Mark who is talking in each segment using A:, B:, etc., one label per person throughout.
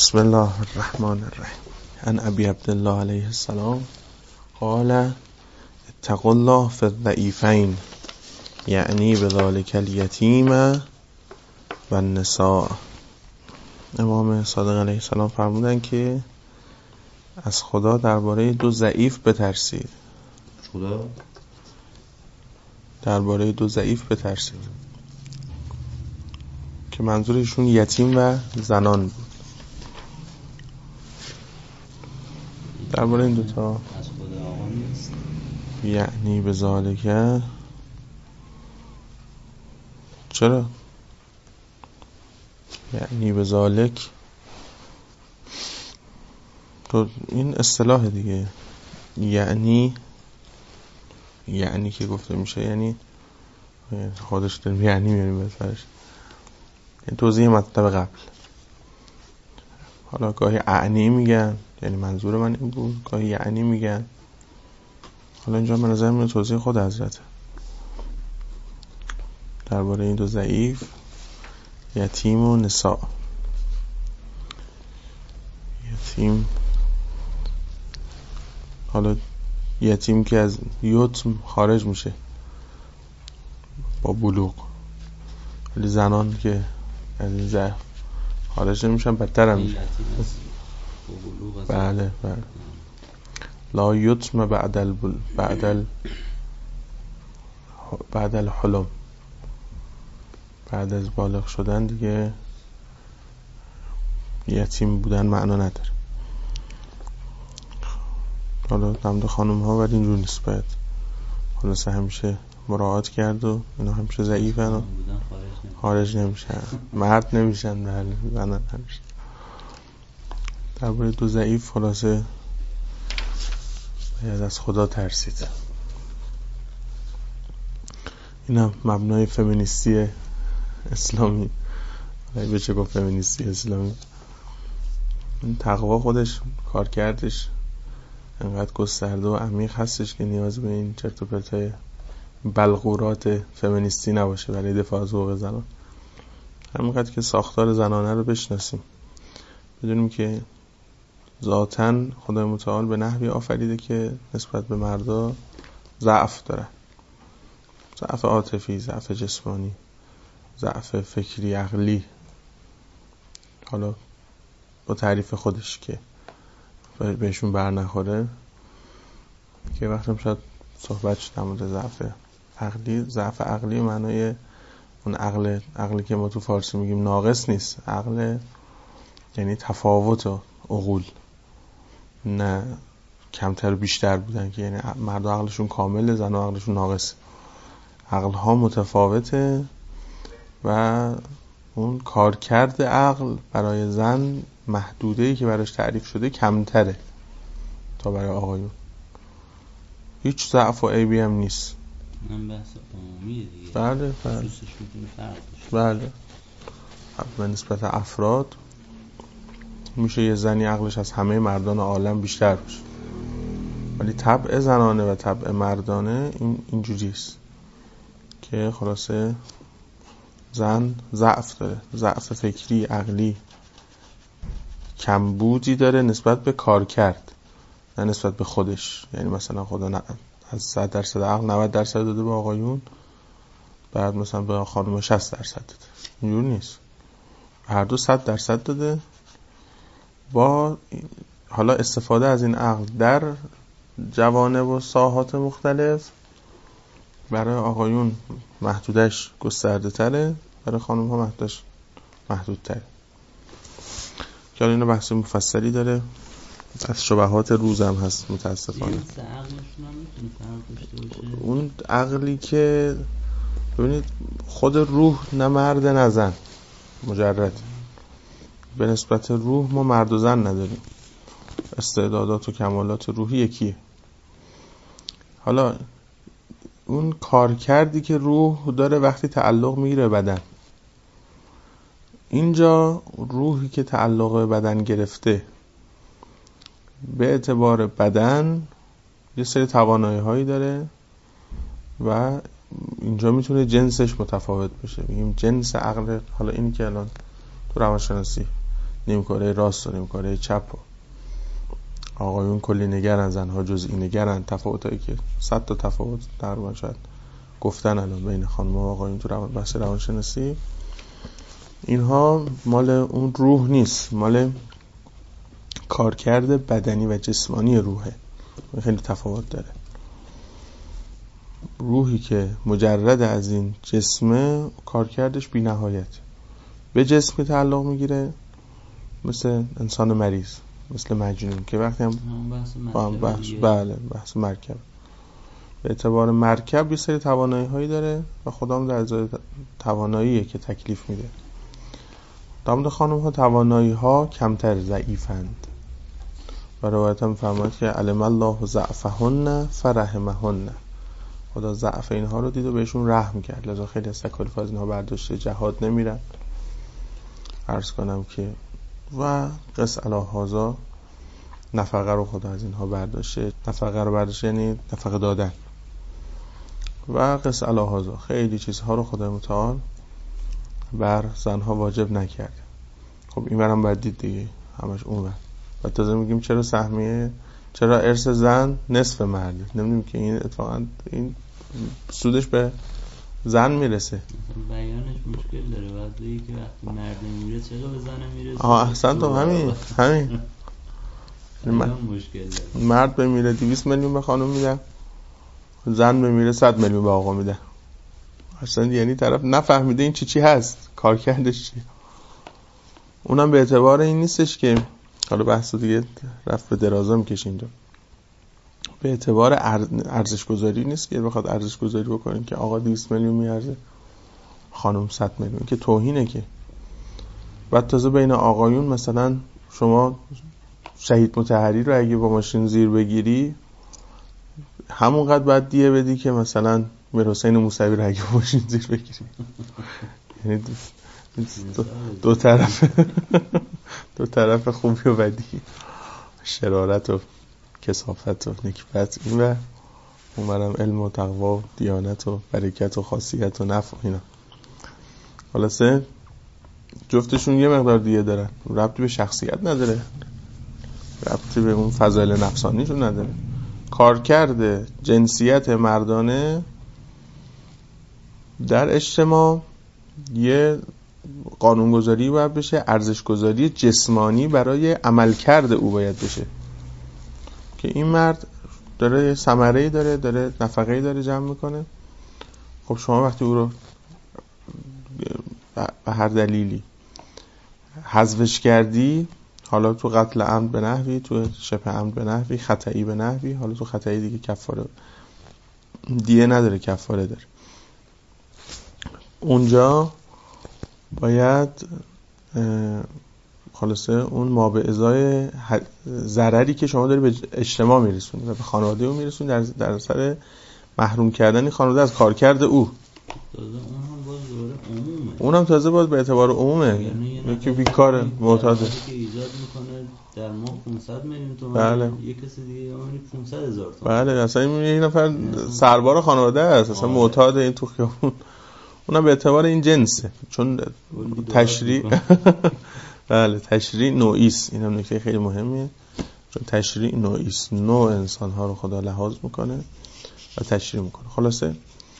A: بسم الله الرحمن الرحیم. عن ابی عبدالله علیه السلام قال اتقوا الله فی الضعیفین یعنی بذلک الیتیم و النساء. امام صادق علیه السلام فرمودن که از خدا درباره دو ضعیف بترسید.
B: خدا
A: درباره دو ضعیف بترسید که منظورشون یتیم و زنان بود. درباره این دوتا
B: از خدا آقا نیست،
A: یعنی به ذالکه. چرا؟ یعنی به ذالک تو این اصطلاح دیگه. یعنی که گفته میشه یعنی خودش داریم یعنی میاریم بسرش، این توضیح مطلب قبل. حالا گاهی اعنی میگن یعنی منظور من این بود، گاهی یعنی میگن. حالا اینجا من نظر میاد توضیح خود حضرته درباره این دو ضعیف یتیم و نساء. یتیم، حالا یتیم که از یتم خارج میشه با بلوغ، ولی زنان که از این ضعف خارج نمیشن بدتر هم میشن. بله بله. لا یتم بعد الحلم، بعد از بالغ شدن دیگه یتیم بودن معنا نداره. حالا نمد خانم ها ولی اینجور نیست، باید خلاصه همیشه مراعات کرد و اینا همیشه ضعیفن و خارج نمیشن، مرد نمیشن، بله زنان نمیشن. درباره دو ضعیف خلاصه باید از خدا ترسید. این هم مبنای فمینیستی اسلامی. به چه گفت فمینیستی اسلامی؟ این تقوا خودش کار کردش انقدر گسترده و عمیق هستش که نیاز به این چرت و پرتای بلغورات فمینیستی نباشه برای دفاع از حقوق زنان. همینقدر که ساختار زنانه رو بشناسیم، بدونیم که ذاتاً خدای متعال به نحوی آفریده که نسبت به مردا ضعف داره، ضعف عاطفی، ضعف جسمانی، ضعف فکری، عقلی. حالا با تعریف خودش که بهشون بر نخوره، که وقتم شاید صحبت شد در مورد ضعف عقلی. ضعف عقلی معنای اون عقلی که ما تو فارسی میگیم ناقص نیست. عقل یعنی تفاوت عقول، نه کمتر و بیشتر بودن، که یعنی مرد عقلشون کامله، زن عقلشون ناقص. عقل ها متفاوته و اون کارکرد عقل برای زن محدوده‌ای که براش تعریف شده کمتره تا برای آقایون. هیچ ضعف و عیبی هم نیست.
B: من بحث عمومیه دیگه.
A: بله بله بله. به نسبت افراد میشه یه زنی عقلش از همه مردان عالم بیشتر باشه، ولی طبع زنانه و طبع مردانه اینجوریست که خلاصه زن ضعف داره، ضعف فکری، عقلی، کمبودی داره نسبت به کار کرد، نه نسبت به خودش. یعنی مثلا خدا از 100% عقل 90% داده به آقایون، بعد مثلا به خانم 60% داده. اینجور نیست، هر دو 100% داده. با حالا استفاده از این عقل در جوانب و ساحات مختلف برای آقایون محدودش گسترده تره، برای خانم ها محدودش محدود تره. که حالا این بحث مفصلی داره، از شبهات روز هم هست متاسفانه. اون عقلی که ببینید خود روح نه مرد نه زن، مجرد به نسبت روح ما مرد و زن نداریم، استعدادات و کمالات روحی یکیه. حالا اون کار کردی که روح داره وقتی تعلق میگیره بدن، اینجا روحی که تعلق به بدن گرفته به اعتبار بدن یه سری توانایی هایی داره و اینجا میتونه جنسش متفاوت بشه. میگیم جنس عقل. حالا اینی که الان تو روانشناسی نیمکره راست و نیمکره چپ و آقایون کلی نگرن، زنها جزئی نگرن، تفاوتایی که 100 تا تفاوت تقریبا شاید گفتن الان بین خانم و آقایون تو بحث روانشناسی، اینها مال اون روح نیست، مال کارکرد بدنی و جسمانی روحه. خیلی تفاوت داره. روحی که مجرد از این جسمه کارکردش بی نهایت، به جسم که تعلق میگیره مثل انسان مریض، مثل مجنون که وقتی هم بحث مرکب، به اعتبار مرکب یه سری توانایی هایی داره و خدا هم در ازای تواناییه که تکلیف میده. دامد خانم ها توانایی ها کمتر، ضعیفند و روایت هم فرماید که علم الله ضعفهن فرحمهن، خدا ضعف اینها رو دید و بهشون رحم کرد، لذا خیلی از تکالیف از اینها برداشته، جهاد نمیرن. عرض کنم که و قص علی هذا نفقه رو خدا از اینها برداشته. نفقه رو برداشته یعنی نفقه دادن. و قص علی هذا خیلی چیزها رو خدای متعال بر زنها واجب نکرده. خب این برم باید دید دیگه، همش اون بر. و تازه میگیم چرا سهمیه، چرا ارث زن نصف مرده، نمیدونیم که این اتفاقا این سودش به زن میرسه.
B: بیانش مشکل داره، بعد بگی که وقتی مرد میره چرا به زن میرسه.
A: احسن تو همین
B: مشکل داره.
A: مرد بمیره 200 میلیون به خانم میدن، زن بمیره 100 میلیون به آقا میدن. اصلا یعنی طرف نفهمیده این چی هست، کارکردش چیه. اونم به اعتبار این نیستش که حالا بحث دیگه رفت به درازا میکشه اینجا، به اعتبار ارزش گذاری نیست که بخواد ارزش گذاری بکنین که آقا 200 میلیون میارزه خانم 100 میلیون، که توهینه. که بعد تازه بین آقایون مثلا شما شهید مطهری رو اگه با ماشین زیر بگیری همونقدر باید دیه بدی که مثلا میر حسین موسوی رو اگه با ماشین زیر بگیری. یعنی دو طرف خوبی و بدی، شرارت و کثافت و نکبت این و اونورم علم و تقوا و دیانت و برکت و خاصیت و نفع و اینا. خلاصه جفتشون یه مقدار دیگه دارن، ربطی به شخصیت نداره، ربطی به اون فضایل نفسانیشون نداره. کارکرد جنسیت مردانه در اجتماع یه قانونگذاری باید بشه، ارزشگذاری جسمانی برای عملکرد او باید بشه که این مرد داره ثمره‌ای داره نفقه‌ای داره جمع میکنه. خب شما وقتی او رو به هر دلیلی حذفش کردی، حالا تو قتل عمد به نحوی، تو شبه عمد به نحوی، خطایی به نحوی، حالا تو خطایی دیگه کفاره دیگه نداره، کفاره داره. اونجا باید خلاصه اون ما به ازای ضرری که شما داری به اجتماع میرسونی و به خانواده او میرسونی در اثر محروم کردن خانواده از کارکرد او. اونم تازه باید به اعتبار عمومه، یکی بیکاره معتاده
B: که ایجاد میکنه در ماه 500 میلیون تومان،
A: بله.
B: یک کسی دیگه یعنی 500,000 تومان.
A: بله اصلا این یک نفر سربار خانواده است، اصلا معتاد این تو خیابون. اونم به اعتبار این جنسه، چون تشریع بله تشریع نوعی است. اینم نکته خیلی مهمیه، چون تشریع نوعی است، نوع انسان ها رو خدا لحاظ میکنه و تشریع میکنه. خلاصه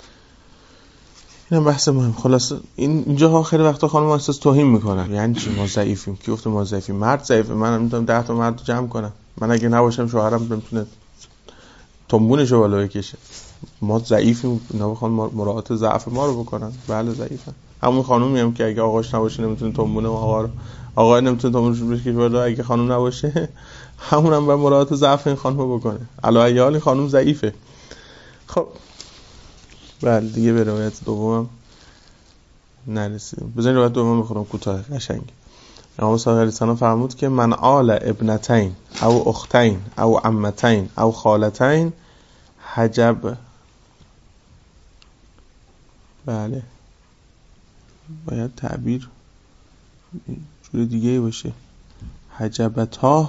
A: اینم بحث مهم. خلاصه اینجاها خیلی وقتا خانم ها احساس توهین میکنن، یعنی چی ما ضعیفیم؟ کی گفته ما ضعیفیم؟ مرد ضعیفه. من میتونم 10 تا مرد جمع کنم، من اگه نباشم شوهرم نمیتونه تنبونشو بالا بکشه. ما ضعیفیم، اینا بخوان مراعات ضعف ما رو بکنن. بله ضعیفن. همون خانومی هم که اگه آقاش نباشه نمیتونه تنبونه آقا رو، آقا نمیتونه تنبونش بکشه بالا، اگه خانم نباشه همون هم باید مراعات ضعف این خانم بکنه. علاوه بر این خانم ضعیفه. خب بله دیگه به روایت دومم نرسیدیم. بذارین روایت دومم بخونم کوتاه قشنگ. امام صادق علیه السلام فرمود که من آل ابنتین او اختین او عمتین او خالتین حجب. بله باید تعبیر جور دیگه باشه. حجبتا،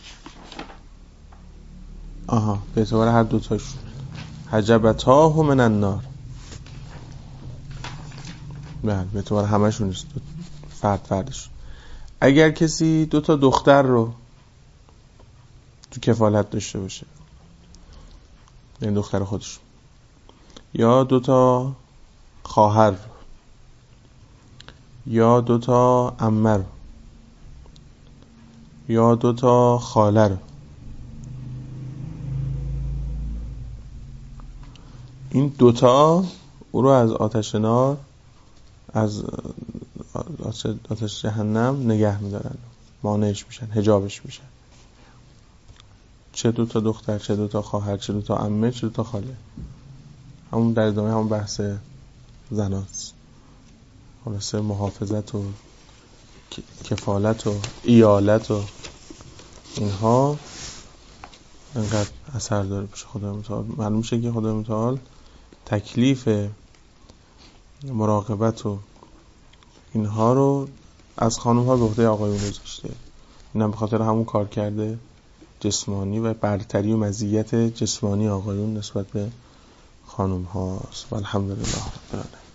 A: به اعتبار هر دوتاش حجبتا هم من النار. بله به اعتبار همشون است، فردش. اگر کسی 2 تا دختر رو تو کفالت داشته باشه، یعنی دختر خودش، یا 2 تا خواهر، یا 2 تا عمه، یا 2 تا خاله، این 2 تا او رو از آتش نار، از آتش جهنم نگه می‌دارن، مانعش میشن، حجابش میشن. چه 2 تا دختر، چه 2 تا خواهر، چه 2 تا عمه، چه 2 تا خاله. همون در ادامه همون بحث زناست. خلاصه محافظت و کفالت و ایالت و اینها انقدر اثر داره پیش خدای متعال. معلوم میشه که خدای متعال تکلیف مراقبت و اینها رو از خانم‌ها به عهده آقایون گذاشته. اینم به خاطر همون کار کرده جسمانی و برتری و مزیت جسمانی آقایون نسبت به خانم‌ها. الحمدلله رب العالمین.